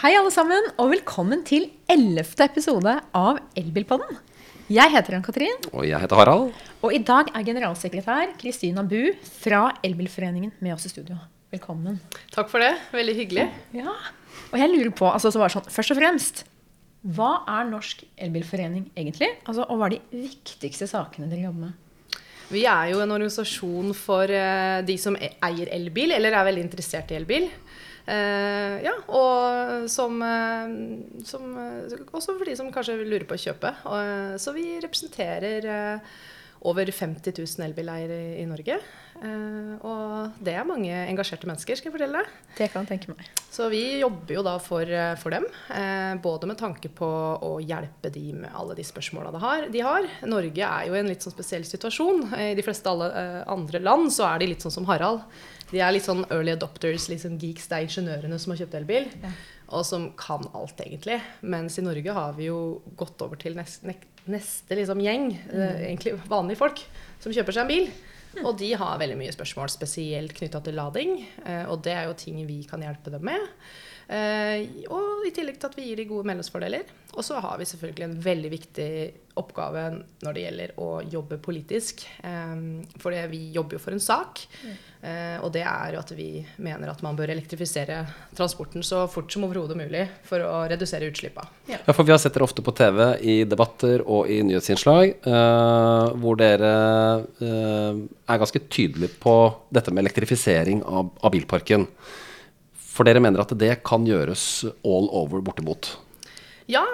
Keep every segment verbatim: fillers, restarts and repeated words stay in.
Hei alle sammen, og velkommen til ellevte episode av Elbilpodden. Jeg heter Ann-Katrin. Og jeg heter Harald. Og i dag er generalsekretær Kristina Bu fra Elbilforeningen med oss i studio. Velkommen. Takk for det, veldig hyggelig. Ja, og jeg lurer på, altså så var det sånn, først og fremst, hva er Norsk Elbilforening egentlig? Altså, og hva er de viktigste sakene dere jobber med? Vi er jo en organisasjon for uh, de som eier elbil, eller er veldig interessert i elbil. Uh, ja, og som, uh, som uh, også for de som kanskje lurer på å kjøpe. Uh, så vi representerer uh, over femti tusen elbileiere i, i Norge. Uh, og det er mange engasjerte mennesker, skal jeg fortelle deg. Det kan jeg tenke meg. Så vi jobber jo da for, for dem, uh, både med tanke på å hjelpe de med alle de spørsmålene de har. De har. Norge er jo i en litt sånn spesiell situasjon. I de fleste alle, uh, andre land så er de litt sånn som Harald. De er litt sånn early adopters, liksom geeks, det er ingeniørene som har kjøpt elbil, ja. Og som kan alt egentlig. Mens i Norge har vi jo gått over til neste, neste liksom gjeng, mm. eh, egentlig vanlige folk, som kjøper seg en bil. Mm. Og de har veldig mye spørsmål, spesielt knyttet til lading, eh, og det er jo ting vi kan hjelpe dem med. Eh, og i tillegg til at vi gir de gode medlemsfordeler. Og så har vi selvfølgelig en veldig viktig oppgave når det gjelder å jobbe politisk. Eh, for det, vi jobber jo for en sak, mm. eh, og det er jo at vi mener at man bør elektrifisere transporten så fort som overhodet mulig for å redusere utslippene. Ja. Ja, for vi har sett dere ofte på T V i debatter og i nyhetsinnslag, eh, hvor dere eh, er ganske tydelige på dette med elektrifisering av, av bilparken. For dere mener at det kan gjøres all over bortimot? Ja,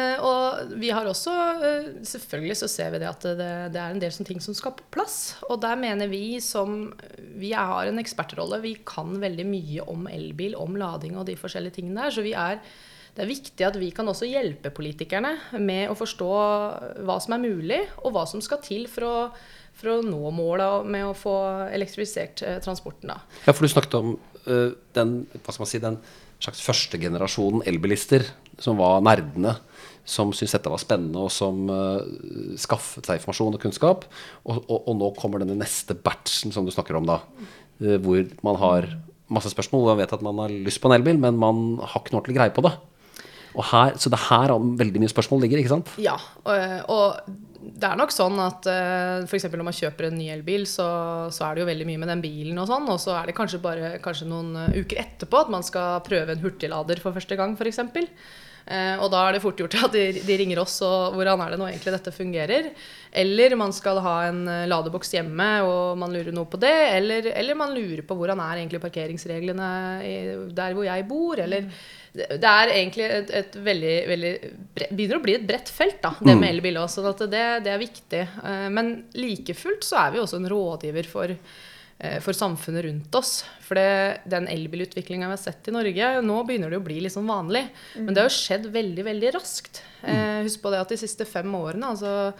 og vi har også, selvfølgelig så ser vi det at det, det er en del sånne ting som skal på plass. Og der mener vi som, vi har en ekspertrolle, vi kan veldig mye om elbil, om lading og de forskjellige tingene der. Så vi er, det er viktig at vi kan også hjelpe politikerne med å forstå hva som er mulig, og hva som skal til for å, for å nå målet med å få elektrifisert transporten da. Ja, for du snakket om uh, den, hva skal man si, den slags første generasjonen elbilister som var nerdene, som syntes dette var spennende og som uh, skaffet seg informasjon og kunnskap. Og, og, og nå kommer denne neste batchen som du snakker om da, uh, hvor man har masse spørsmål, og man vet at man har lyst på en elbil, men man har ikke noe ordentlig greie på det. Og her, så det her er veldig mye spørsmål ligger, ikke sant? Ja, og, og det er nok sånn at uh, for eksempel når man kjøper en ny elbil, så, så er det jo veldig mye med den bilen og sånn, og så er det kanskje bare kanskje noen uker etterpå at man skal prøve en hurtiglader for første gang, for eksempel. Uh, og da er det fort gjort at de, de ringer oss, og hvordan er det nå egentlig dette fungerer? Eller man skal ha en ladeboks hjemme, og man lurer noe på det, eller, eller man lurer på hvordan er egentlig parkeringsreglene i, der hvor jeg bor, eller det er egentlig et, et veldig, veldig begynner å bli et bredt felt da, det med elbil også, så at det, det er viktig. Men like fullt så er vi også en rådgiver for, for samfunnet rundt oss. For det, den elbilutviklingen vi har sett i Norge, nå begynner det å bli litt sånn vanlig. Men det har jo skjedd veldig, veldig raskt. Husk på det at de siste fem årene,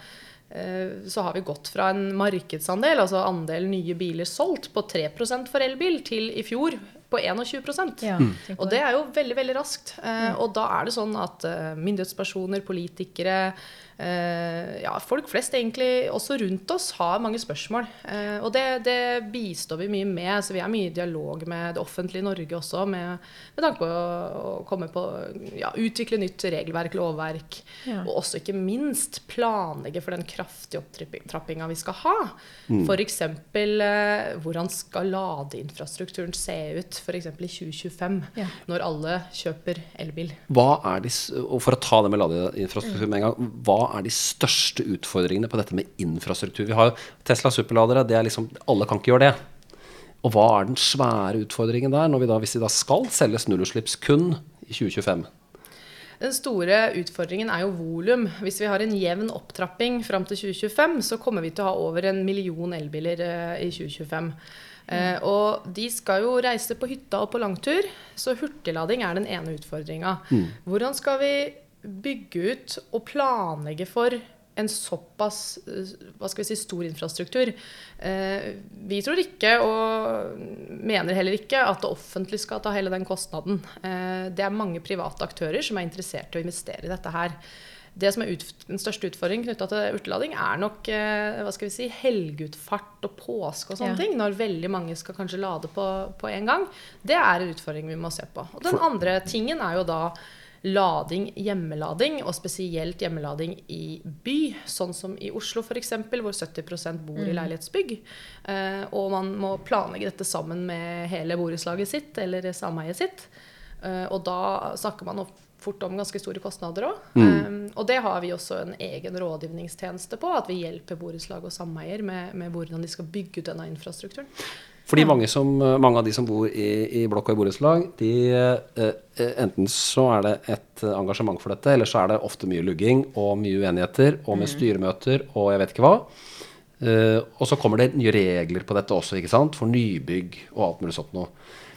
altså så har vi gått fra en markedsandel, altså andel nye biler solgt på tre prosent for elbil, til i fjor på tjueen prosent. Ja, og det er jo veldig, veldig raskt. Eh, og da er det sånn at eh, myndighetspersoner, politikere, eh, ja, folk flest egentlig også rundt oss har mange spørsmål. Eh, og det, det bistår vi mye med, så vi er mye i dialog med det offentlige Norge også, med, med tanke på å, å komme på, ja, utvikle nytt regelverk, lovverk, ja. Og også ikke minst planlegge for den kraftige opptrappingen vi skal ha. Mm. For eksempel, eh, hvordan skal ladeinfrastrukturen se ut, for eksempel i tjue tjuefem, ja. Når alle kjøper elbil. Hva er de, og for å ta det med ladeinfrastruktur med en gang, hva er de største utfordringene på dette med infrastruktur? Vi har Tesla superladere, det er liksom, alle kan ikke gjøre det. Og hva er den svære utfordringen der, når vi da, hvis vi da skal selges nullutslips kun i tjue tjuefem? Den store utfordringen er jo volum. Hvis vi har en jevn opptrapping frem til tjue tjuefem, så kommer vi til å ha over en million elbiler i tjue tjuefem. Uh, og de skal jo reise på hytta og på langtur, så hurtiglading er den ene utfordringen. Mm. Hvordan skal vi bygge ut og planlegge for en såpass, hva skal vi si, stor infrastruktur? Uh, vi tror ikke, og mener heller ikke, at det offentlige skal ta hele den kostnaden. Uh, det er mange private aktører som er interessert i å investere i dette her. det som er ut, den største utfordringen knyttet til urtelading er nok eh, hva skal vi si, helgutfart og påske og sånne Ja. ting, når veldig mange skal kanskje lade på, på en gang. Det er en utfordring vi må se på. Og den andre tingen er jo da lading, hjemmelading, og spesielt hjemmelading i by, sånn som i Oslo for eksempel, hvor sytti prosent bor i leilighetsbygg. Eh, og man må planlegge dette sammen med hele borettslaget sitt, eller sameiet sitt. Eh, og da snakker man fort om ganske store kostnader også. Mm. Um, og det har vi også en egen rådgivningstjeneste på, at vi hjelper borettslag og sameier med, med hvordan de skal bygge ut denne infrastrukturen. Fordi mange, som, mange av de som bor i, i blokk og i borettslag, de, eh, enten så er det et engasjement for dette, eller så er det ofte mye lugging og mye uenigheter, og med styremøter og jeg vet ikke hva. Eh, og så kommer det nye regler på dette også, ikke sant? For nybygg og alt mulig sånt noe.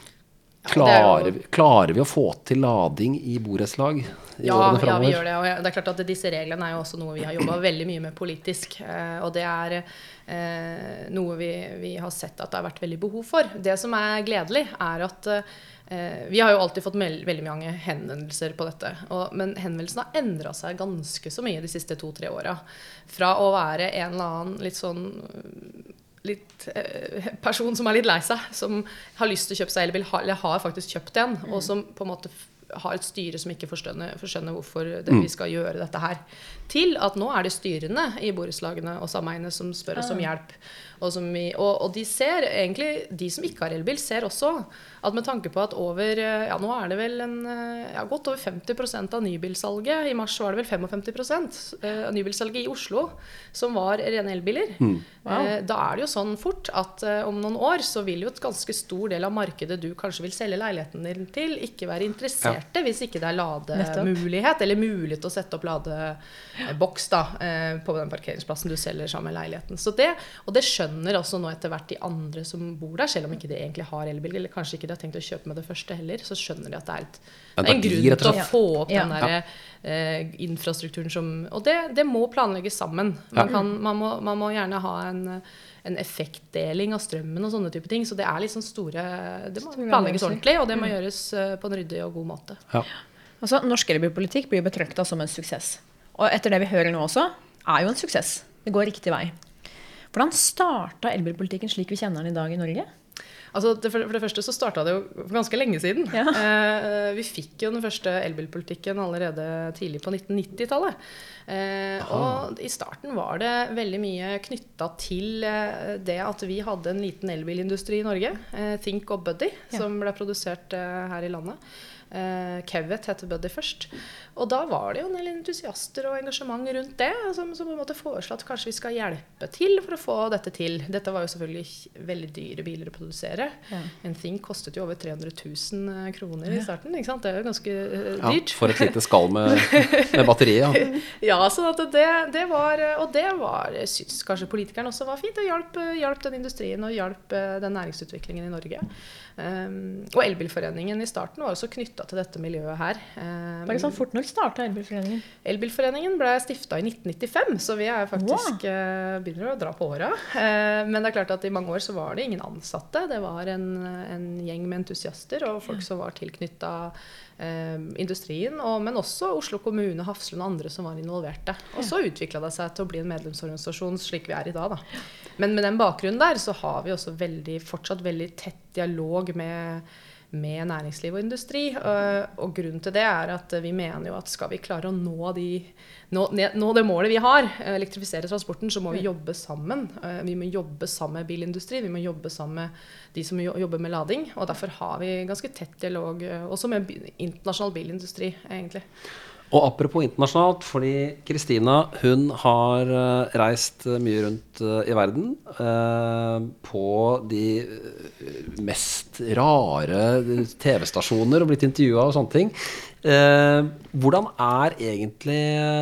Klarer, jo... klarer vi å få til lading i borettslag i ja, årene fremover? Ja, vi gjør det. Og det er klart at disse reglene er jo også noe vi har jobbet veldig mye med politisk. Eh, og det er eh, noe vi, vi har sett at det har vært veldig behov for. Det som er gledelig er at eh, vi har jo alltid fått veldig mange henvendelser på dette. Og, men henvendelsene har endret seg ganske så mye de siste to-tre årene. Fra å være en eller annen litt sånn... litt eh, person som er litt lei seg, som har lyst til å kjøpe seg elbil, eller har faktisk kjøpt en, mm. og som på en måte har et styre som ikke forstår, forstår hvorfor det, mm. vi skal gjøre dette her, til at nå er det styrene i borettslagene og sameiene som spør oss om hjelp. Og, som vi, og, og de ser egentlig, de som ikke har elbil, ser også at med tanke på at over, ja nå er det vel en, ja, godt over femti prosent av nybilsalget, i mars var det vel femtifem prosent av nybilsalget i Oslo, som var rene elbiler. Mm. Wow. Da er det jo sånn fort at om noen år så vil jo et ganske stor del av markedet du kanskje vil selge leiligheten din til, ikke være interesserte, ja. Hvis ikke det er lademulighet, eller mulighet til å sette opp ladeboks da, på den parkeringsplassen du selger sammen med leiligheten. Så det, og det skjønner også nå etter hvert de andre som bor der, selv om ikke de egentlig har elbil, eller kanskje ikke de har tenkt å kjøpe med det første heller, så skjønner de at det er, et, det er en grunn til å få opp ja. den der ja. eh, infrastrukturen som, og det, det må planlegges sammen. Man, kan, man, må, man må gjerne ha en, en effektdeling av strømmen og sånne type ting, så det er liksom store, det må planlegges ordentlig, og det må gjøres på en ryddig og god måte. Ja. Altså, norsk elbilpolitikk blir betraktet som en suksess. Og etter det vi hører nå også, er jo en suksess. Det går riktig vei. Hvordan startet elbilpolitikken slik vi kjenner den i dag i Norge? Altså, det, for det første så startet det jo for ganske lenge siden. Ja. Eh, vi fikk jo den første elbilpolitikken allerede tidlig på nitten nittitallet. Eh, og i starten var det veldig mye knyttet til eh, det at vi hadde en liten elbilindustri i Norge, eh, Think og Buddy, ja. Som ble produsert eh, her i landet. Uh, Kevet heter Buddy først, og da var det jo en del entusiaster og engasjement rundt det, som, som på en måte foreslå at kanskje vi skal hjelpe til for å få dette til. Dette var jo selvfølgelig veldig dyre biler å produsere. Ja. En Think kostet jo over tre hundre tusen kroner i starten, ikke sant? Det er jo ganske uh, dyrt. Ja, for et lite skall med, med batteriet. Ja, ja så at det, det var, og det var, synes kanskje politikerne også var fint, å hjelpe, hjelpe den industrien og hjelpe den næringsutviklingen i Norge. Um, og Elbilforeningen i starten var også knyttet til dette miljøet her. Um, Bare sånn fort når startet Elbilforeningen? Elbilforeningen ble stiftet i nitten nittifem, så vi er faktisk wow. uh, begynner å dra på året. Uh, men det er klart at i mange år så var det ingen ansatte. Det var en, en gjeng med entusiaster og folk som var tilknyttet uh, industrien, og, men også Oslo kommune, Hafslund og andre som var involverte. Og så utviklet det seg til å bli en medlemsorganisasjon slik vi er i dag. Da. Men med den bakgrunnen der så har vi også veldig, fortsatt veldig tett dialog med, med næringsliv og industri. Og, og grunnen til det er at vi mener jo at skal vi klare å nå, de, nå, nå det målet vi har, elektrifisere transporten, så må vi jobbe sammen. Vi må jobbe sammen med bilindustri, vi må jobbe sammen med de som jobber med lading, og derfor har vi ganske tett dialog også med internasjonal bilindustri, egentlig. Og apropos internasjonalt, fordi Kristina, hun har reist mye rundt i verden eh, på de mest rare tv-stasjoner og blitt intervjuet og sånne ting. Eh, hvordan er egentlig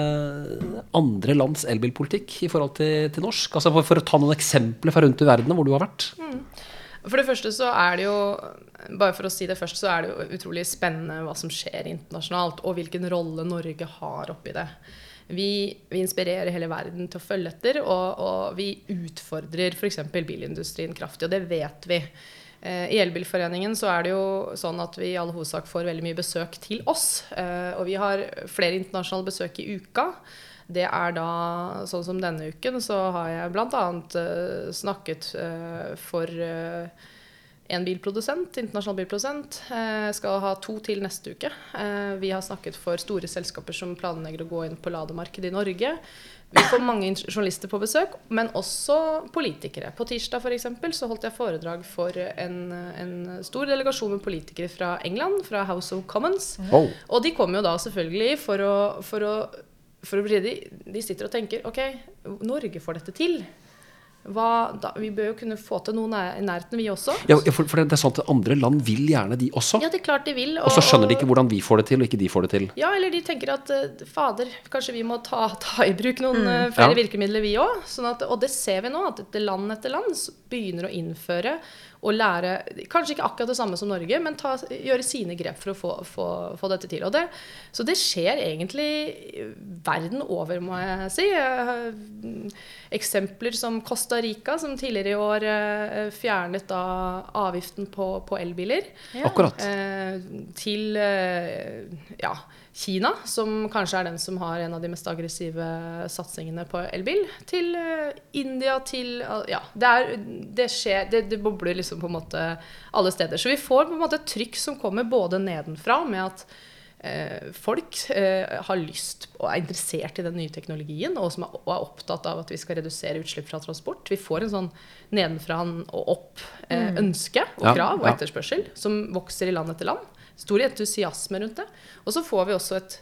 andre lands elbilpolitikk i forhold til, til norsk? Altså for, for å ta noen eksempler fra rundt i verden hvor du har vært. Mm. For det første så er det jo, bare for å si det først, så er det jo utrolig spennende hva som skjer internasjonalt, og hvilken rolle Norge har oppi det. Vi, vi inspirerer hele verden til å følge etter, og, og vi utfordrer for eksempel bilindustrien kraftig, og det vet vi. Eh, I Elbilforeningen så er det jo sånn at vi i all hovedsak får veldig mye besøk til oss. Eh, og vi har flere internasjonale besøk i uka. Det er da, sånn som denne uken, så har jeg blant annet eh, snakket eh, for eh, en bilprodusent, internasjonal bilprodusent. Jeg skal ha to til neste uke. Vi har snakket for store selskaper som planlegger å gå inn på lademarkedet i Norge. Vi får mange journalister på besøk, men også politikere. På tirsdag for eksempel så holdt jeg foredrag for en, en stor delegasjon med politikere fra England, fra House of Commons. Wow. Og de kommer jo da selvfølgelig for å, for å, for å de, de sitter og tenker, ok, Norge får dette til. Hva, da, vi bør jo kunne få til noe i nærheten vi også. Ja, for, for det er sånn at andre land vil gjerne de også. Ja, det er klart de vil. Og så skjønner de ikke hvordan vi får det til, og ikke de får det til. Ja, eller de tenker at, fader, kanskje vi må ta, ta i bruk noen mm, flere ja. virkemidler vi også. Sånn at, og det ser vi nå, at etter land etter land begynner å innføre og lære, kanskje ikke akkurat det samme som Norge, men ta, gjøre sine grep for å få, få, få dette til. Og det, så det skjer egentlig verden over, må jeg si. Eksempler som Costa Rica, som tidligere i år eh, fjernet da avgiften på, på elbiler. Ja. Akkurat. Eh, til eh, ja, Kina, som kanskje er den som har en av de mest aggressive satsingene på elbil. Til eh, India, til ja, det, er, det skjer, det, det bobler liksom på en måte alle steder. Så vi får på en måte et trykk som kommer både nedenfra med at eh, folk eh, har lyst og er interessert i den nye teknologien, og som er, og er opptatt av at vi skal redusere utslipp fra transport. Vi får en sånn nedenfra og opp eh, ønske og krav og etterspørsel som vokser i land etter land. Stor entusiasme rundt det. Og så får vi også et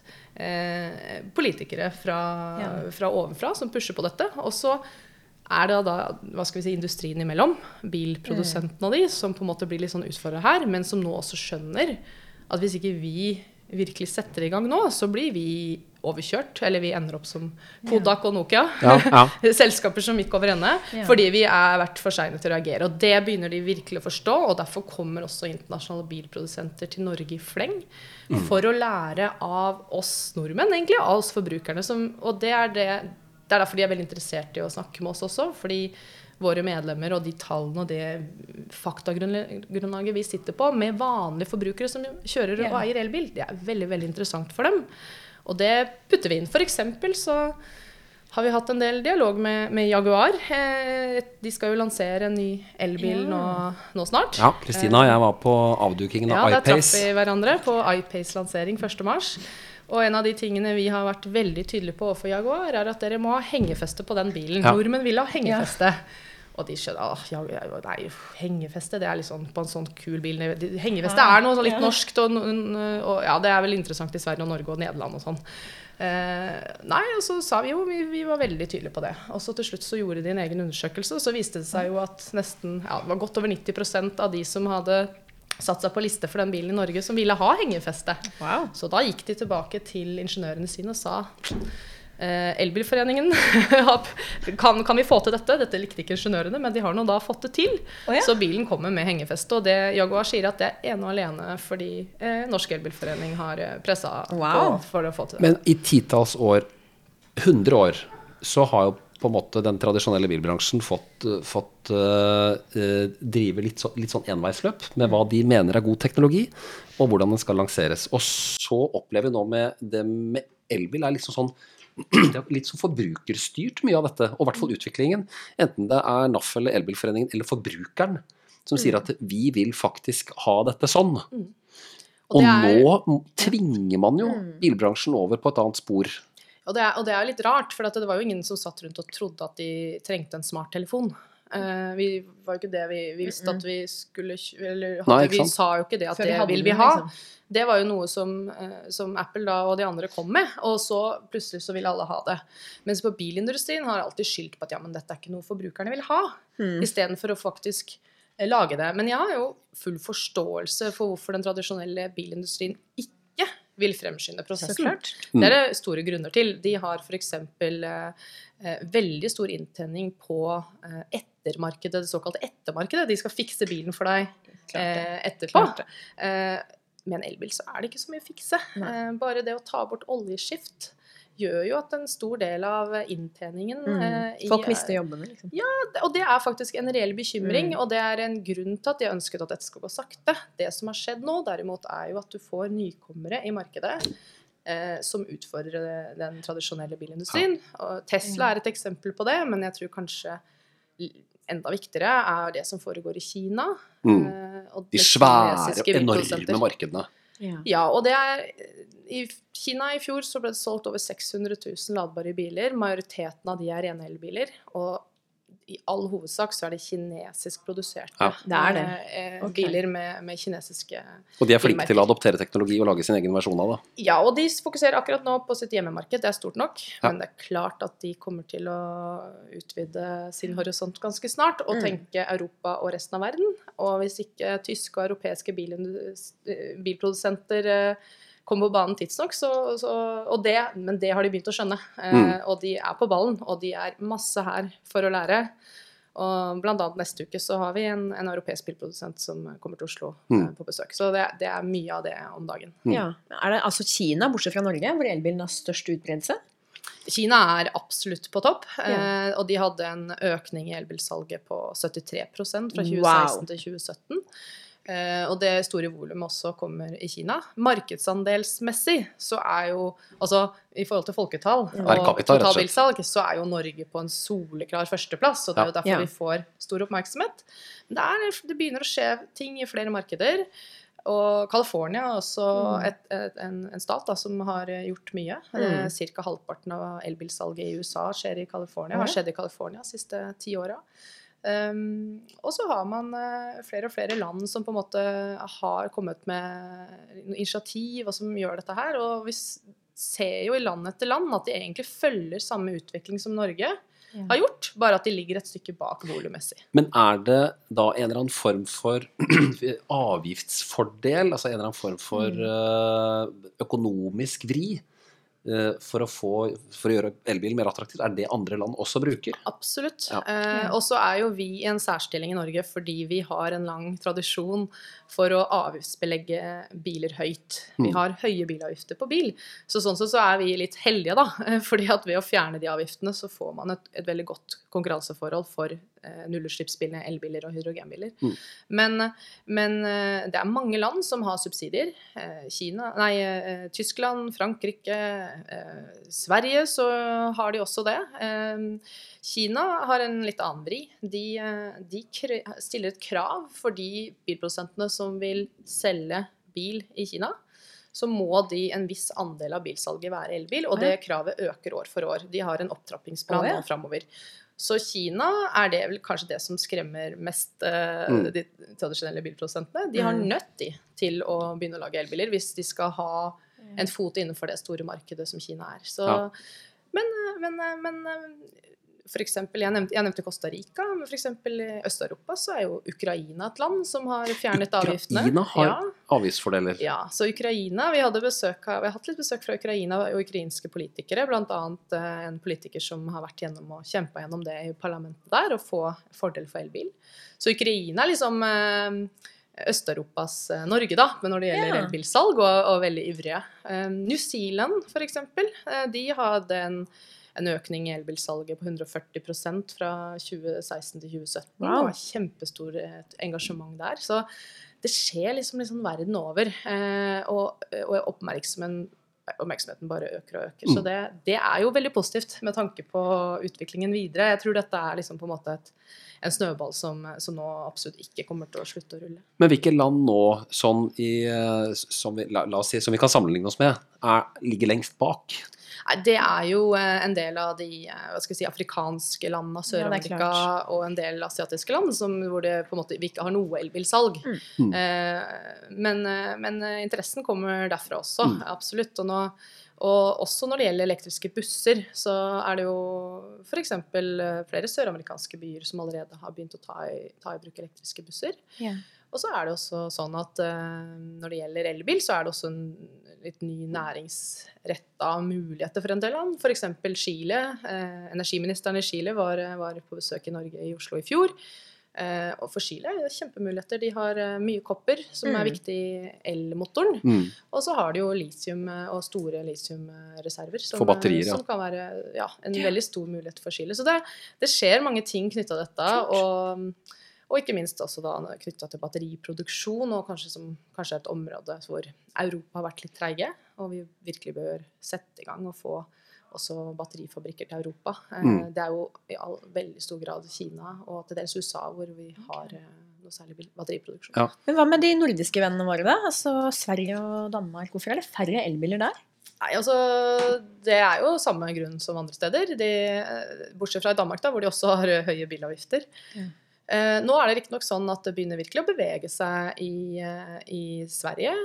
eh, politikere fra, ja. fra ovenfra som pusher på dette. Og så er det da, hva skal vi si, industrien imellom, bilprodusenten av de, som på en måte blir litt sånn utfordret her, men som nå også skjønner at hvis ikke vi virkelig setter i gang nå, så blir vi overkjørt, eller vi ender opp som Kodak og Nokia, ja, ja. selskaper som gikk over ende, ja. fordi vi er vært for sene til å reagere. Og det begynner de virkelig å forstå, og derfor kommer også internasjonale bilprodusenter til Norge i fleng, mm. for å lære av oss nordmenn, egentlig, av oss forbrukerne. Som, og det er, det, det er derfor de er veldig interessert i å snakke med oss også, fordi våre medlemmer og de tallene og det faktagrunnlaget vi sitter på med vanlige forbrukere som kjører og eier elbil, det er veldig, veldig interessant for dem. Og det putter vi inn. For eksempel så har vi hatt en del dialog med, med Jaguar. Eh, de skal jo lansere en ny elbil ja. nå, nå snart. Ja, Kristina og jeg var på avdukingen av ja, iPace. Ja, der traff vi hverandre på iPace-lansering første mars. Og en av de tingene vi har vært veldig tydelige på overfor Jaguar, er at dere må ha hengefeste på den bilen. Ja. Nordmenn vil ha hengefeste. Ja. Og de skjønner, åh, ja, nei, hengefeste, det er litt sånn på en sånn kul bil. Hengefeste er noe sånn litt norskt, og, og ja, det er vel interessant i Sverige og Norge og Nederland og sånn. Eh, nei, og så sa vi jo, vi, vi var veldig tydelige på det. Og så til slutt så gjorde de en egen undersøkelse, og så viste det seg jo at nesten, ja, det var godt over nitti prosent av de som hadde satt seg på liste for den bilen i Norge som ville ha hengefeste. Wow. Så da gikk de tilbake til ingeniørene sine og sa... Eh, Elbilforeningen kan, kan vi få til dette? Dette likte ikke ingeniørene, men de har nå da fått det til. Oh, ja. Så bilen kommer med hengefeste, og det Jaguar sier at det er ene og alene fordi eh, Norsk Elbilforening har presset wow. på for å få til det. Men i titalls år, hundre år, så har jo på en måte den tradisjonelle bilbransjen fått, fått uh, drive litt, så, litt sånn enveisløp med hva de mener er god teknologi, og hvordan den skal lanseres. Og så opplever vi nå med det med elbil er liksom sånn det er litt så forbrukerstyrt mye av dette, og i hvert fall utviklingen, enten det er N A F eller Elbilforeningen eller forbrukeren, som mm. sier at vi vil faktisk ha dette sånn. Mm. Og, og er, nå tvinger man jo mm. bilbransjen over på et annet spor. Og det er, og det er litt rart, for det var jo ingen som satt rundt og trodde at de trengte en smarttelefon. Uh, vi var jo ikke det vi, vi visste at vi skulle eller, hadde, Nei, vi sa jo ikke det at Før det vi vil vi ha liksom. Det var jo noe som, uh, som Apple da og de andre kom med, og så plutselig så ville alle ha det, mens på bilindustrien har alltid skyldt på at ja, men dette er ikke noe forbrukerne vil ha, mm. i stedet for å faktisk uh, lage det. Men jeg har jo full forståelse for hvorfor den tradisjonelle bilindustrien ikke vil fremskynde prosessen. Mm. Det er det store grunner til. De har for eksempel uh, veldig stor inntjening på uh, ettermarkedet, det såkalte ettermarkedet. De skal fikse bilen for deg uh, etterpå. Uh, med en elbil så er det ikke så mye å fikse. Uh, bare det å ta bort oljeskift gjør jo at en stor del av inntjeningen eh, i, Folk mister jobbene, liksom. Ja, og det er faktisk en reell bekymring, Mm. og det er en grunn til at jeg ønsket at dette skal gå sakte. Det som har skjedd nå, derimot, er jo at du får nykommere i markedet eh, som utfordrer den tradisjonelle bilindustrien. Og Tesla er et eksempel på det, men jeg tror kanskje enda viktigere er det som foregår i Kina. Mm. eh, og De med svære, kinesiske enorme bilprodusenter. markedene. Ja. Ja, og det er i Kina i fjor så ble det solgt over seks hundre tusen ladbare biler. Majoriteten av de er rene elbiler, og i all hovedsak så er det kinesisk produserte Ja. Det er det. eh, Ok. biler med, med kinesiske Og de er flinke til å bilmerker. adoptere teknologi og lage sin egen versjon av det. Ja, og de fokuserer akkurat nå på sitt hjemmemarked, det er stort nok, Ja. men det er klart at de kommer til å utvide sin horisont ganske snart, og Mm. tenke Europa og resten av verden. Og hvis ikke tyske og europeiske bilindus- eh, bilprodusenter eh, kommer på banen tidsnok, så, så, og det, men det har de begynt å skjønne. Eh, Mm. Og de er på ballen, og de er masse her for å lære. Og blant annet neste uke så har vi en, en europeisk bilprodusent som kommer til Oslo eh, Mm. på besøk. Så det, det er mye av det om dagen. Ja. Er det altså Kina, bortsett fra Norge, hvor elbilen har størst utbredelse? Kina er absolutt på topp, Ja. eh, og de hadde en økning i elbilsalget på syttitre prosent fra tjue Wow. seksten til tjue sytten. Eh, og det store volumet også kommer i Kina. Markedsandelsmessig så er jo, altså i forhold til folketall Per og capita, rett og slett. totalbilsalg, så er jo Norge på en soleklar førsteplass, og det er jo derfor Ja. vi får stor oppmerksomhet. Men det, er, det begynner å skje ting i flere markeder. Og California er også Mm. et, et, en, en stat da, som har gjort mye. Mm. Eh, Cirka halvparten av elbilsalget i U S A skjer i California, Ja. har skjedd i California de siste ti åra. Um, og så har man eh, flere og flere land som på en måte har kommet med initiativ og som gjør dette her. Og vi s- ser jo i land etter land at de egentlig følger samme utvikling som Norge har gjort, bare at de ligger et stykke bak volummessig. Men er det da en eller annen form for avgiftsfordel, altså en eller annen form for eh, økonomisk vri eh, for å, få, for å gjøre elbil mer attraktivt? Er det andre land også bruker? Absolutt. Ja. Eh, og så er jo vi i en særstilling i Norge fordi vi har en lang tradisjon for å avgiftsbelegge biler høyt. Vi Mm. har høye bilavgifter på bil. Så sånn sett så er vi litt heldige, da. Fordi at ved å fjerne de avgiftene, så får man et, et veldig godt konkurranseforhold for eh, nullutslippsbiler, elbiler og hydrogenbiler. Mm. Men, men eh, det er mange land som har subsidier. Eh, Kina, nei, eh, Tyskland, Frankrike, eh, Sverige så har de også det. Eh, Kina har en litt annen vri. De, eh, de kre- stiller et krav for de bilprodusentene som vil selge bil i Kina. Så må de en viss andel av bilsalget være elbil, og Å, ja. det kravet øker år for år. De har en opptrappingsplan Å, ja. nå framover. Så Kina er det vel kanskje det som skremmer mest eh, Mm. de tradisjonelle bilprodusentene. De har Mm. nødt de til å begynne å lage elbiler hvis de skal ha en fot innenfor det store markedet som Kina er. Så, Ja. men, men, men for eksempel, jeg nevnte, jeg nevnte Costa Rica, men for eksempel i Øst-Europa så er jo Ukraina et land som har fjernet avgiftene. Ukraina har Ja. avgiftsfordeler. Ja, så Ukraina, vi hadde besøk av, vi har hatt litt besøk fra Ukraina og ukrainske politikere, blant annet eh, en politiker som har vært gjennom og kjempet gjennom det i parlamentet der, og få fordel for elbil. Så Ukraina er liksom eh, Øst-Europas eh, Norge da, men når det gjelder Ja. elbilsalg, og, og veldig ivrige. Eh, New Zealand for eksempel, eh, de hadde en en økning i elbilsalget på hundre og førti prosent fra tjue seksten til tjue sytten. Wow. Det var kjempestor eh, engasjement der. Så det skjer liksom, liksom verden over. Eh, og og oppmerksomheten, oppmerksomheten bare øker og øker. Så Mm. det, det er jo veldig positivt med tanke på utviklingen videre. Jeg tror dette er liksom på en måte et, en snøball som, som nå absolutt ikke kommer til å slutte å rulle. Men hvilke land nå, sånn i, eh, som, vi, la, la oss si, som vi kan sammenligne oss med, er, ligger lengst bak? Nei, det er jo eh, en del av de eh, hva skal jeg si, afrikanske landene, Ja, det er Sør-Amerika klart. og en del asiatiske land som, hvor det på en måte vi ikke har noe elbilsalg. Mm. Eh, men, eh, men eh, interessen kommer derfra også, Mm. absolutt. Og, nå, og også når det gjelder elektriske busser, så er det jo for eksempel eh, flere søramerikanske byer som allerede har begynt å ta i, ta i bruk elektriske busser. Ja. Og så er det også sånn at eh, når det gjelder elbil, så er det også en litt ny næringsretta muligheter for en del land. For eksempel Chile. Eh, energiministeren i Chile var, var på besøk i Norge i Oslo i fjor. Eh, og for Chile er det kjempemuligheter. De har eh, mye kopper, som Mm. er viktig i elmotoren. Mm. Og så har de jo lithium eh, og store lithiumreserver. Som, For batterier, eh, ja. Som kan være ja, en veldig stor mulighet for Chile. Så det, det skjer mange ting knyttet til dette. Og, og ikke minst også da knyttet til batteriproduksjon, og kanskje, som, kanskje et område hvor Europa har vært litt treige, og vi virkelig bør sette i gang og få også batterifabrikker til Europa. Eh, Mm. Det er jo i all, veldig stor grad Kina og til dels U S A hvor vi har eh, noe særlig bil- batteriproduksjon. Ja. Men hva med de nordiske vennene våre da? Altså Sverige og Danmark, hvorfor er det færre elbiler der? Nei, altså, det er jo samme grunn som andre steder. De, eh, bortsett fra i Danmark, da, hvor de også har eh, høye bilavgifter. Mm. Eh, nå er det riktig nok sånn at det begynner virkelig å bevege seg i, eh, i Sverige.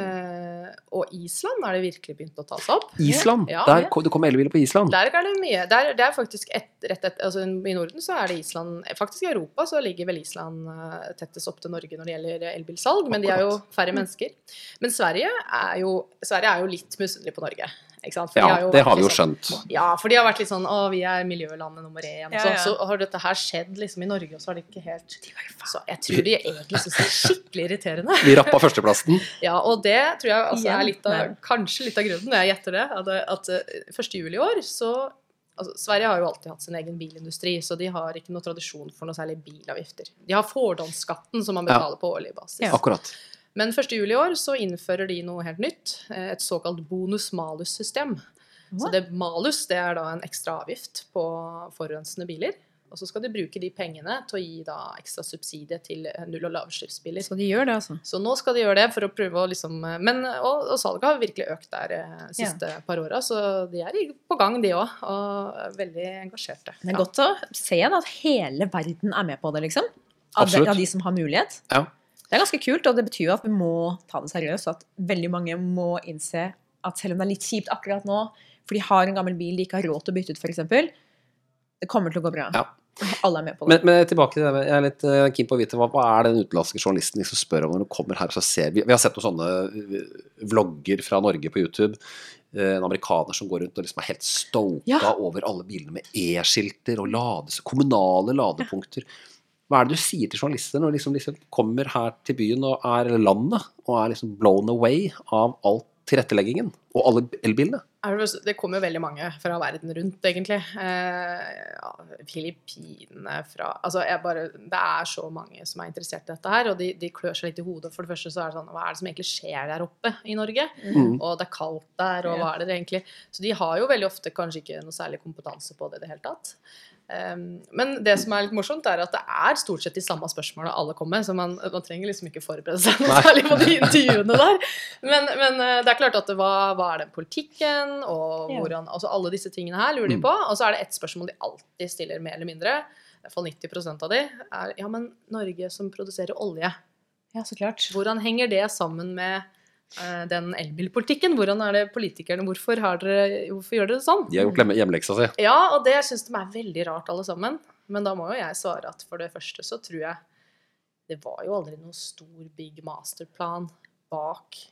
Eh, og Island er det virkelig begynt å ta seg opp. Island, Ja, der, ja. ko- det kommer elbiler på Island. Der er det mye. Der, det er faktisk et, rett etter, altså I Norden så er det Island, faktisk i Europa så ligger vel Island eh, tettest opp til Norge når det gjelder elbilsalg, men de er jo færre mennesker. Men Sverige er jo, Sverige er jo litt misunnelig på Norge. Ikke sant? For de Ja, har jo det vært har vi jo litt sånn- skjønt. Ja, for de har vært litt sånn, å, vi er miljølandet nummer én, og Ja, sånn. ja. Så har dette her skjedd liksom i Norge, og så har det ikke helt... Så jeg tror de egentlig synes det er skikkelig irriterende. Vi rappa førsteplassen. Ja, og det tror jeg altså Igjen. er litt av, Nei. kanskje litt av grunnen, jeg gjetter det, at, at eh, første juli i år, så altså, Sverige har jo alltid hatt sin egen bilindustri, så de har ikke noe tradisjon for noe særlig bilavgifter. De har fordonsskatten som man betaler på årlig basis. Ja. Akkurat. Men første juli i år så innfører de noe helt nytt, eh, et såkalt bonus-malus-system. Så det malus, det er da en ekstra avgift på forurensende biler. Og så skal de bruke de pengene til å gi da ekstra subsidie til null- og lavutslippsbiler. Så de gjør det altså. Så nå skal de gjøre det for å prøve å liksom Men, og, og salget har virkelig økt der eh, siste par åra, så de er i- på gang, de òg. Og er veldig engasjerte. Det er godt å se da, at hele verden er med på det, liksom. Av de, Absolutt. av de som har mulighet. Ja. Det er ganske kult, og det betyr jo at vi må ta det seriøst, og at veldig mange må innse at selv om det er litt kjipt akkurat nå, for de har en gammel bil de ikke har råd til å bytte ut, for eksempel, det kommer til å gå bra. Ja. Alle er med på det. Men, men tilbake til det, jeg er litt uh, keen på å vite hva, hva er den utenlandske journalisten liksom spør om når du kommer her og så ser vi, vi har sett noen sånne uh, vlogger fra Norge på YouTube, uh, en amerikaner som går rundt og liksom er helt stoka Ja. over alle bilene med e-skilter og lades, kommunale ladepunkter. Hva er det du sier til journalister når liksom, liksom kommer her til byen og er eller landet og er liksom blown away av alt tilretteleggingen og alle elbilene? Er det, det kommer jo veldig mange fra verden rundt, egentlig. Eh, ja, Filippinene fra Altså, jeg bare Det er så mange som er interessert i dette her, og de, de klør seg litt i hodet. For det første så er det sånn, hva er det som egentlig skjer der oppe i Norge? Mm. Og det er kaldt der, og hva er det egentlig? Så de har jo veldig ofte kanskje ikke noe særlig kompetanse på det i det hele tatt. Um, men det som er litt morsomt er at det er stort sett de samme spørsmålene alle kommer med, så man, man trenger liksom ikke forberede seg noe særlig på de intervjuene der. Men, men uh, det er klart at det, hva, hva er den politikken, og Ja. hvordan, altså alle disse tingene her lurer de på, og så er det ett spørsmål de alltid stiller mer eller mindre, i hvert fall nitti prosent av de, er, ja, men Norge som produserer olje, Ja, så klart. hvordan henger det sammen med uh, den elbilpolitikken? Hvordan er det politikerne, hvorfor, har dere, hvorfor gjør dere det sånn? De har gjort hjemmeleksa si. Ja, og det synes de er veldig rart alle sammen. Men da må jo jeg svare at for det første så tror jeg det var jo aldri noen stor big masterplan bak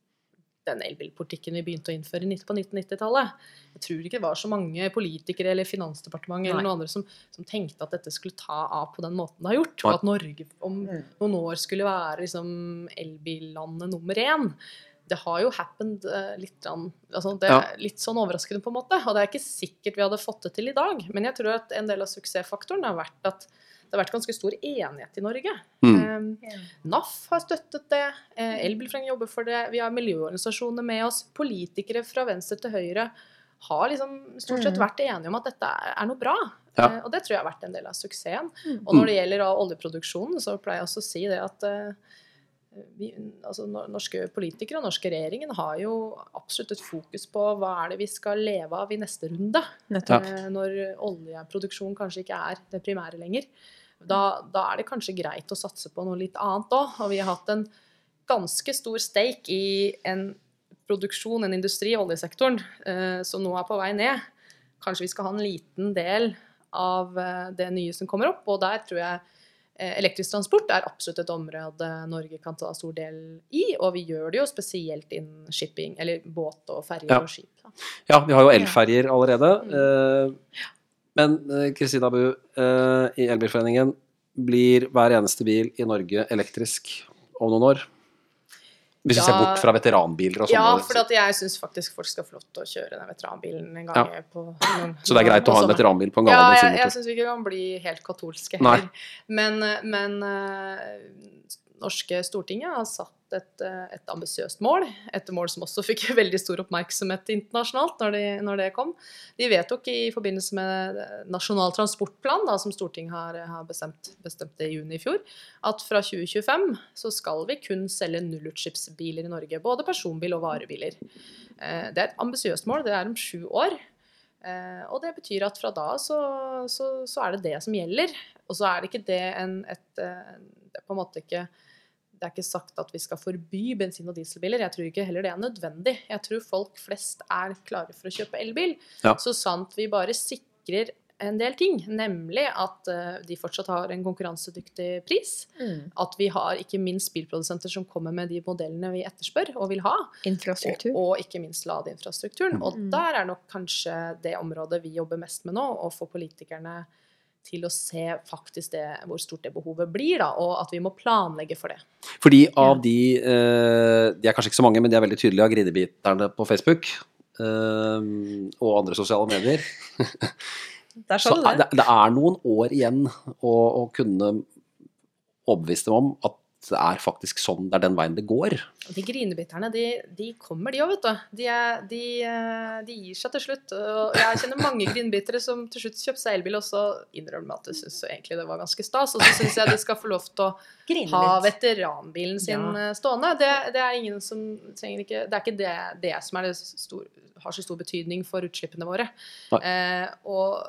den elbilpolitikken vi begynte å innføre på nitten nittitallet. Jeg tror ikke det var så mange politikere eller Finansdepartementet eller Nei. noen andre som, som tenkte at dette skulle ta av på den måten det har gjort, Nei. og at Norge om Mm. noen år skulle være liksom elbillandet nummer én. Det har jo happened uh, litt, grann- altså det Ja. er litt sånn overraskende på en måte, og det er ikke sikkert vi hadde fått det til i dag, men jeg tror at en del av suksessfaktoren har vært at det har vært ganske stor enighet i Norge. Mm. Eh, N A F har støttet det, eh, Elbilforeningen jobber for det, vi har miljøorganisasjoner med oss, politikere fra venstre til høyre har liksom stort sett Mm. vært enige om at dette er, er noe bra. Ja. Eh, og det tror jeg har vært en del av suksessen. Mm. Og når det gjelder da oljeproduksjonen, så pleier jeg også å si det at eh, vi, altså no- norske politikere og norske regjeringen har jo absolutt et fokus på hva er det vi skal leve av i neste runde, Nettopp. eh, når oljeproduksjon kanskje ikke er det primære lenger. Da, da er det kanskje greit å satse på noe litt annet også, og vi har hatt en ganske stor stake i en produksjon, en industri i oljesektoren, eh, som nå er på vei ned. Kanskje vi skal ha en liten del av eh, det nye som kommer opp, og der tror jeg eh, elektrisk transport er absolutt et område Norge kan ta stor del i, og vi gjør det jo spesielt innen shipping, eller båt og ferger Ja. og skip. Da. Ja, vi har jo elferger allerede. eh, Men eh, Kristina Bu, eh, i Elbilforeningen, blir hver eneste bil i Norge elektrisk om noen år? Hvis vi Ja. ser bort fra veteranbiler og sånne. Ja, for at jeg synes faktisk folk skal få lov til å kjøre den veteranbilen en gang Ja. på en, Så det er greit å ha en også. veteranbil på en Ja, gammel jeg, jeg bensinmotor? synes vi ikke kan bli helt katolske Nei. heller. Men, men eh, norske Stortinget har satt et, eh, et ambisiøst mål, et mål som også fikk veldig stor oppmerksomhet internasjonalt når, de, når det kom. De vedtok i forbindelse med Nasjonal transportplan, da, som Stortinget har, har bestemt, bestemt i juni i fjor, at fra tjue tjuefem så skal vi kun selge nullutslippsbiler i Norge, både personbil og varebiler. Eh, det er et ambisiøst mål, det er om sju år. Eh, og det betyr at fra da så, så, så er det det som gjelder. Og så er det ikke det en, et, det er på en måte ikke Det er ikke sagt at vi skal forby bensin- og dieselbiler. Jeg tror ikke heller det er nødvendig. Jeg tror folk flest er klare for å kjøpe elbil. Ja. Så sant vi bare sikrer en del ting, nemlig at uh, de fortsatt har en konkurransedyktig pris, Mm. at vi har ikke minst bilprodusenter som kommer med de modellene vi etterspør og vil ha, Infrastruktur. og, og ikke minst ladeinfrastrukturen. Og Mm. der er nok kanskje det området vi jobber mest med nå, å få politikerne til å se faktisk det, hvor stort det behovet blir, da, og at vi må planlegge for det. Fordi av de, eh, de er kanskje ikke så mange, men de er veldig tydelige av grinebiterne på Facebook eh, og andre sosiale medier. Der Så sa du er det. det, det er noen år igjen å, å kunne overbevise dem om at det er faktisk sånn, det er den veien det går. De grinebitterne, de, de kommer de også, vet du. De, er, de, eh, de gir seg til slutt. Og jeg kjenner mange grinebittere som til slutt kjøper seg elbil, og så innrømmer at de synes egentlig det var ganske stas. Og så synes jeg de skal få lov til å Grine ha litt. veteranbilen sin Ja. eh, stående. Det, det er ingen som trenger ikke, det er ikke det, det som er det stor, har så stor betydning for utslippene våre. Eh, og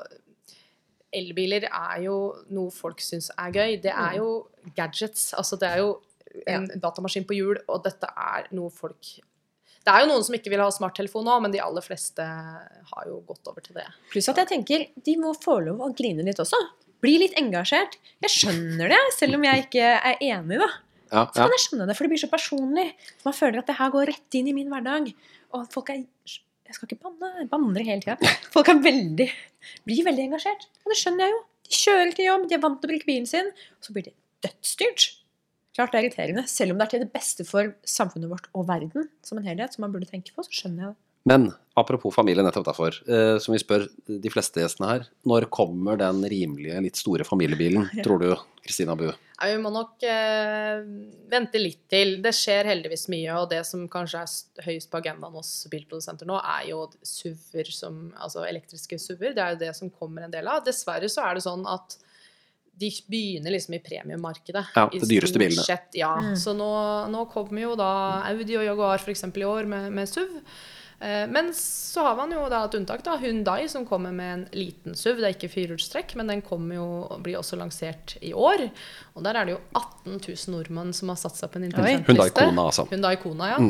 elbiler er jo noe folk synes er gøy. Det er jo gadgets, altså det er jo en datamaskin på hjul, og dette er noe folk... Det er jo noen som ikke vil ha smarttelefon nå, men de aller fleste har jo gått over til det. Pluss at jeg tenker, de må få lov å grine litt også. Bli litt engasjert. Jeg skjønner det, selv om jeg ikke er enig da. Ja, Så ja. kan jeg skjønne det, for det blir så personlig. Man føler at det her går rett inn i min hverdag. Og folk er... Jeg skal ikke banne, jeg banner hele tiden. Folk er veldig... Blir veldig engasjert. Og det skjønner jeg jo. De kjører til jobb, de er vant til å bruke bilen sin, og så blir de dødsstyrt. Klart det er irriterende. Selv om det er til det beste for samfunnet vårt og verden som en helhet, som man burde tenke på, så skjønner jeg det. Men apropos familie nettopp derfor, eh, som vi spør de fleste gjestene her, når kommer den rimelige, litt store familiebilen, tror du, Kristina Bu? Ja, vi må nok eh, vente litt til. Det skjer heldigvis mye, og det som kanskje er st- høyest på agendaen hos bilprodusenter nå, er jo S U V-er, som, altså elektriske S U V-er. Det er jo det som kommer en del av. Dessverre så er det sånn at de begynner liksom i premiummarkedet. Ja, I de dyreste stort bilene. Sett, ja. Mm. Så nå, nå kommer jo da Audi og Jaguar for eksempel i år med, med S U V. Eh, Men så har man jo da et unntak da, Hyundai som kommer med en liten S U V, det er ikke firehjulstrekk, men den kommer jo, blir også lansert i år, og der er det jo atten tusen nordmenn som har satt seg på en interessant Hyundai liste. Kona, altså. Hyundai Kona, ja. Mm.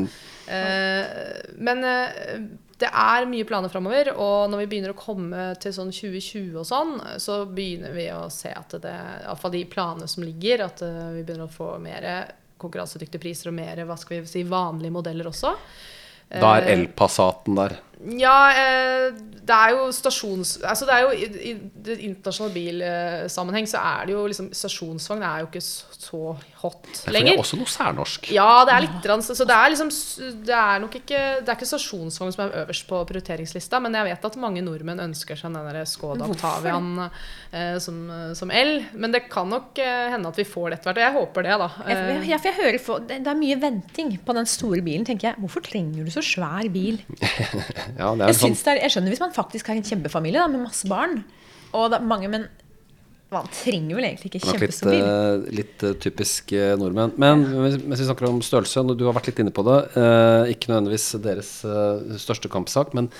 Eh, men eh, det er mye planer fremover, og når vi begynner å komme til sånn tjue tjue og sånn, så begynner vi å se at det, i hvert fall de planene som ligger, at eh, vi begynner å få mer konkurransedyktige priser og mer, hva skal vi si, vanlige modeller også. Da er El-Passaten der. Ja, eh, det er jo stasjons... Altså det er jo i, i det internasjonale bilsammenheng så er det jo liksom, stasjonsvogn er jo ikke så, så hot For det lenger. er også noe særnorsk. Ja, det er litt grann, så så det er liksom det er nok ikke det er ikke stasjonsvogn som er øverst på prioriteringslista, men jeg vet at mange nordmenn ønsker seg den der Skoda Octavian eh, som, som el, men det kan nok eh, hende at vi får det etter hvert, og jeg håper det da. Jeg, Eh, jeg, for jeg hører for, det, det er mye venting på den store bilen, tenker jeg. Hvorfor trenger du så svær bil? Ja, det er Jeg, sånn, synes det er, jeg skjønner hvis man faktisk har en kjempefamilie da, med masse barn, og det er mange, men man trenger vel egentlig ikke nok litt, kjempestor bil. eh, litt eh, typisk eh, nordmenn. Men mens mens vi snakker om størrelse, og du har vært litt inne på det, eh, ikke nødvendigvis deres eh, største kampsak, men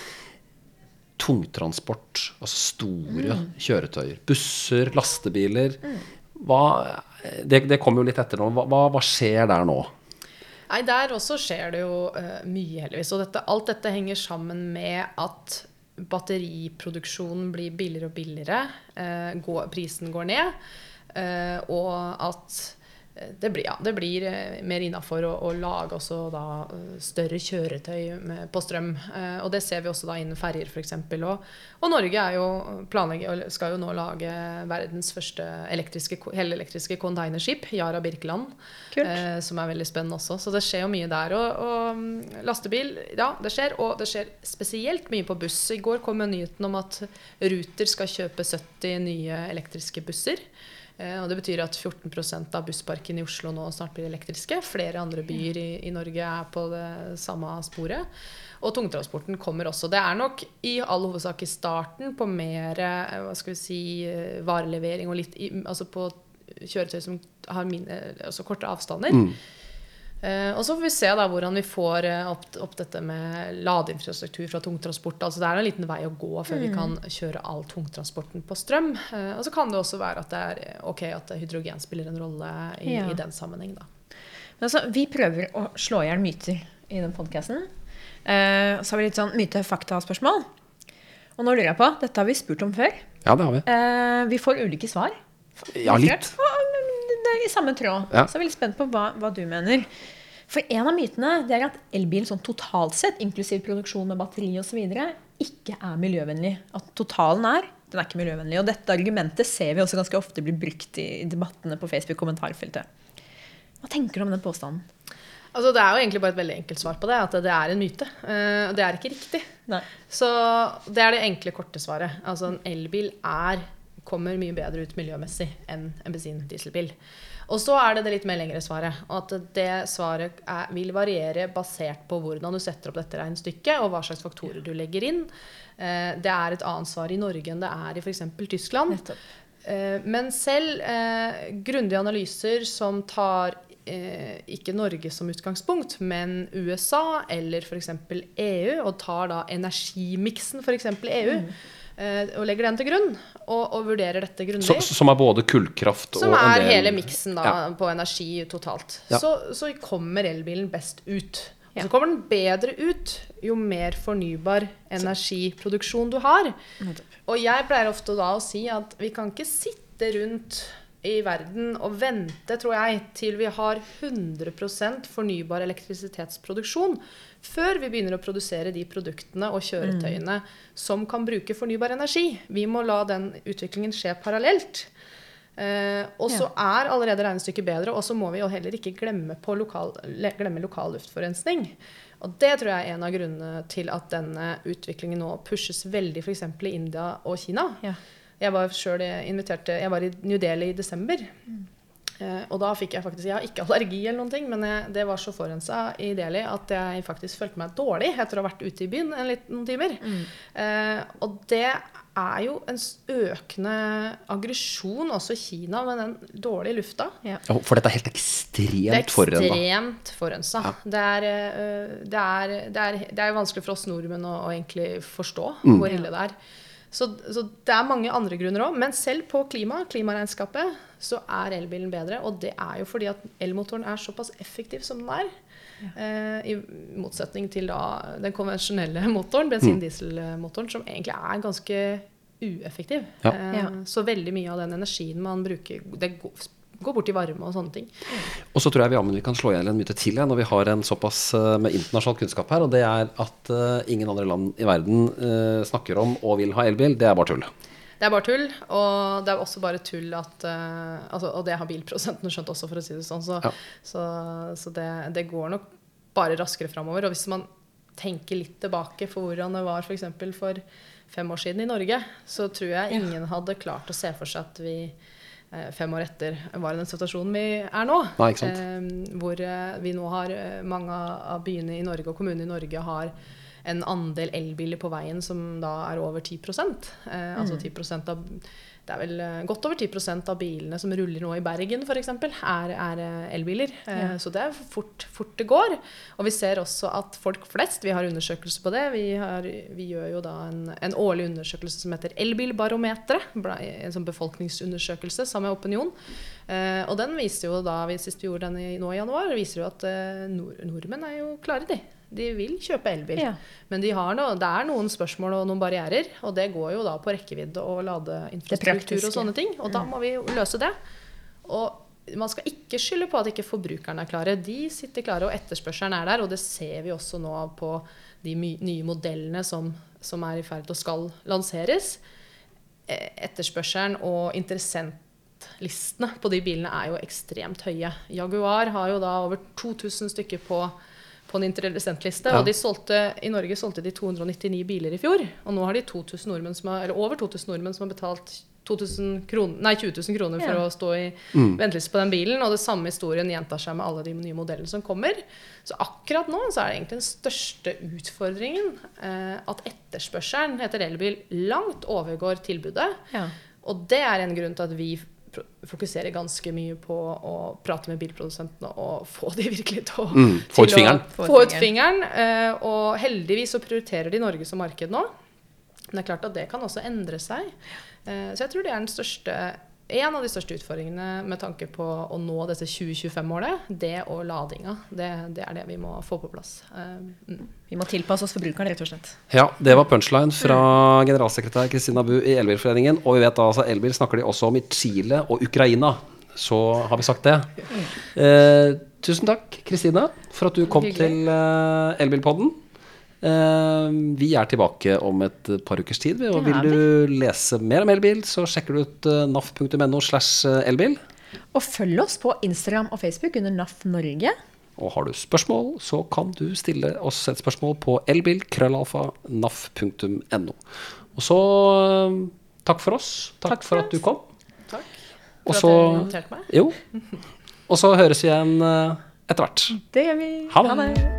tungtransport, altså store kjøretøyer, busser, lastebiler, hva, det, det kommer jo litt etter nå. Hva, hva, hva skjer der nå? Nei, der også skjer det jo eh, mye heldigvis, og dette, alt dette henger sammen med at batteriproduksjonen blir billigere og billigere, eh, går, prisen går ned, eh, og at Det blir, ja, det blir mer innenfor å, å lage også da større kjøretøy med, på strøm. Eh, og det ser vi også da innen ferger for eksempel. Og, og Norge er jo planlegger, skal jo nå lage verdens første elektriske, helelektriske containerskip, Yara Birkeland, eh, som er veldig spennende også. Så det skjer jo mye der. Og, og lastebil, ja, det skjer. Og det skjer spesielt mye på buss. I går kom nyheten om at Ruter skal kjøpe sytti nye elektriske busser. Og det betyr at fjorten prosent av bussparken i Oslo nå snart blir elektriske. Flere andre byer i, i Norge er på det samme sporet. Og tungtransporten kommer også. Det er nok i all hovedsak i starten på mer, hva skal vi si, varelevering og litt, altså på kjøretøy som har mine, altså korte avstander. Mm. Uh, og så får vi se da hvordan vi får uh, opp, opp dette med ladeinfrastruktur fra tungtransport. Altså det er en liten vei å gå før mm. vi kan kjøre all tungtransporten på strøm. Uh, og så kan det også være at det er ok at hydrogen spiller en rolle i, ja. I den sammenheng da. Men altså, vi prøver å slå ihjel myter i den podcasten. Uh, så har vi litt sånn myte-fakta-spørsmål. Og nå lurer jeg på, dette har vi spurt om før. Ja, det har vi. Uh, vi får ulike svar. Ja, litt. I samme tråd. Ja. Så jeg er veldig spent på hva, hva du mener. For en av mytene det er at elbil sånn totalt sett, inklusiv produksjon med batteri og så videre, ikke er miljøvennlig. At totalen er, den er ikke miljøvennlig. Og dette argumentet ser vi også ganske ofte bli brukt i debattene på Facebook-kommentarfeltet. Hva tenker du om den påstanden? Altså, det er jo egentlig bare et veldig enkelt svar på det, at det er en myte. Og det er ikke riktig. Nei. Så det er det enkle korte svaret. Altså, en elbil er kommer mye bedre ut miljømessig enn en bensin-dieselbil. Og så er det det litt mer lengre svaret, at det svaret er, vil variere basert på hvordan du setter opp dette regnestykket, og hva slags faktorer du legger inn. Eh, det er et annet svar i Norge enn det er i for eksempel Tyskland. Eh, men selv eh, grundige analyser som tar eh, ikke Norge som utgangspunkt, men U S A eller for eksempel E U, og tar da energimiksen for eksempel E U, mm. og legger den til grunn, og, og vurderer dette grundig. Så, som er både kullkraft og som en del... Som er hele miksen da, ja. På energi totalt. Ja. Så, så kommer elbilen best ut. Ja. Så kommer den bedre ut, jo mer fornybar energiproduksjon du har. Og jeg pleier ofte da å si at vi kan ikke sitte rundt i verden og vente, tror jeg, til vi har hundre prosent fornybar elektrisitetsproduksjon, før vi begynner å produsere de produktene og kjøretøyene mm. som kan bruke fornybar energi. Vi må la den utviklingen skje parallelt. Eh, og så ja. Er allerede regnestykket bedre, og så må vi jo heller ikke glemme, på lokal, glemme lokal luftforurensning. Og det tror jeg er en av grunnene til at denne utviklingen nå pushes veldig, for eksempel i India og Kina. Ja. Jeg var selv invitert, jeg var i New Delhi i desember. Mm. Eh, og da fikk jeg faktisk, jeg har ikke allergi eller noen ting, men jeg, det var så forurenset i Delhi at jeg faktisk følte meg dårlig etter å ha vært ute i byen en liten, noen timer. Mm. Eh, og det er jo en økende aggresjon også i Kina med den dårlige lufta. Ja. For dette er helt ekstremt forurenset. Det er ekstremt forurenset. Ja. Det, er, det, er, det, er, det er vanskelig for oss nordmenn å, å egentlig forstå mm. hvor ille det er. Så, så det er mange andre grunner også, men selv på klima, klimaregnskapet, så er elbilen bedre, og det er jo fordi at elmotoren er såpass effektiv som den er, ja. eh, i motsetning til da, den konvensjonelle motoren, bensin-dieselmotoren, som egentlig er ganske ueffektiv. Ja. Eh, ja. Så veldig mye av den energien man bruker, det går, går bort i varme og sånne ting. Og så tror jeg vi, ja, vi kan slå igjen en myte til når vi har en såpass med internasjonal kunnskap her, og det er at uh, ingen andre land i verden uh, snakker om og vil ha elbil. Det er bare tull. Det er bare tull, og det er også bare tull at, uh, altså, og det har bilprosenten skjønt også, for å si det sånn, så, ja. så, så det, det går nok bare raskere fremover. Og hvis man tenker litt tilbake for hvordan det var for eksempel for fem år siden i Norge, så tror jeg ingen hadde klart å se for seg at vi fem år etter var i den situasjonen vi er nå. Nei, ikke sant? Eh, hvor vi nå har mange av byene i Norge og kommunene i Norge har en andel elbiler på veien som da er over ti prosent. Eh, mm. Altså ti prosent av, det er vel godt over ti prosent av bilene som ruller nå i Bergen for eksempel, er, er elbiler. Eh, ja. Så det er fort, fort det går. Og vi ser også at folk flest, vi har undersøkelser på det, vi, har, vi gjør jo da en, en årlig undersøkelse som heter Elbilbarometeret, en sånn befolkningsundersøkelse sammen med Opinion. Eh, og den viser jo da, vi sist vi gjorde den i, nå i januar, viser jo at eh, nord, nordmenn er jo klare de. De vil kjøpe elbil, ja. Men de har noe, det er noen spørsmål og noen barrierer, og det går jo da på rekkevidde og ladeinfrastruktur og sånne ting, og da må vi løse det. Og man skal ikke skylde på at ikke forbrukerne er klare. De sitter klare, og etterspørselen er der, og det ser vi også nå på de nye modellene som, som er i ferd til å skal lanseres. Etterspørselen og interessentlistene på de bilene er jo ekstremt høye. Jaguar har jo da over to tusen stykker på, på en interessentliste, ja. Og de solgte, i Norge solgte de to hundre og nittini biler i fjor, og nå har de to tusen nordmenn som har, eller over to tusen nordmenn som har betalt to tusen kroner, nei, tjue tusen kroner for ja. Å stå i mm. venteliste på den bilen, og det samme historien gjentar seg med alle de nye modellene som kommer. Så akkurat nå så er det egentlig den største utfordringen eh, at etterspørselen etter elbil langt overgår tilbudet. Ja. Og det er en grunn til at vi fokuserer ganske mye på å prate med bilprodusentene og få de virkelig til å, mm. få ut fingeren. Få ut fingeren. Eh, og heldigvis så prioriterer de Norge som marked nå. Men det er klart at det kan også endre seg. Eh, så jeg tror det er den største, en av de største utfordringene med tanke på å nå dette tjue tjuefem-målet, det og ladinga. Det, det er det vi må få på plass. Eh, mm. Vi må tilpasse oss forbrukeren, rett og slett. Ja, det var punchline fra generalsekretær Kristina Bu i Elbilforeningen. Og vi vet da altså, elbil snakker de også om i Chile og Ukraina. Så har vi sagt det. Eh, tusen takk, Kristina, for at du kom Hyggelig. til eh, Elbilpodden. Uh, vi er tilbake om et par ukers tid, og vil du lese mer om elbil, så sjekker du ut uh, naf punktum no slash elbil. Og følg oss på Instagram og Facebook under N A F Norge. Og har du spørsmål, så kan du stille oss et spørsmål på elbil krøllalfa naf punktum no. Og så uh, takk for oss. Takk, takk for, for at du kom. Takk for Også, at du inviterte meg. Jo. Og så høres vi igjen uh, etter hvert. Det gjør vi. Ha det. Ha det.